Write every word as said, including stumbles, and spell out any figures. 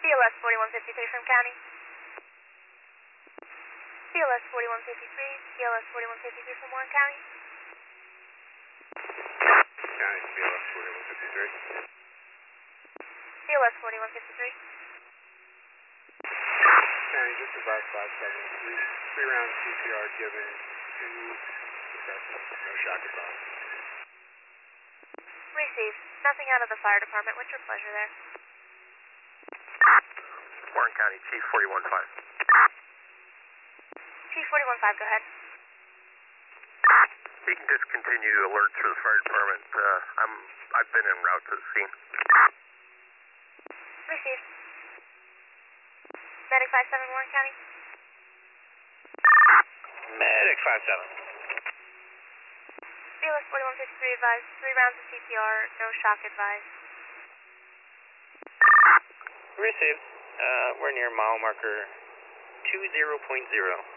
B L S forty-one fifty-three from County. B L S forty-one fifty-three, B L S forty-one fifty-three from Warren County. County, B L S forty-one fifty-three. B L S forty-one fifty-three. County, just about five seven, three, three rounds C P R given to suppressants, no shock advised. Received. Nothing out of the fire department. What's your pleasure there? Warren County, Chief forty-one five. Chief forty-one five, go ahead. You can discontinue alerts for the fire department. Uh, I'm, I've been en route to the scene. Received. Medic five seven, Warren County. Medic five seven. B L S forty-one fifty-three advised. Three rounds of C P R, no shock advised. Received. Uh, we're near mile marker two zero point zero.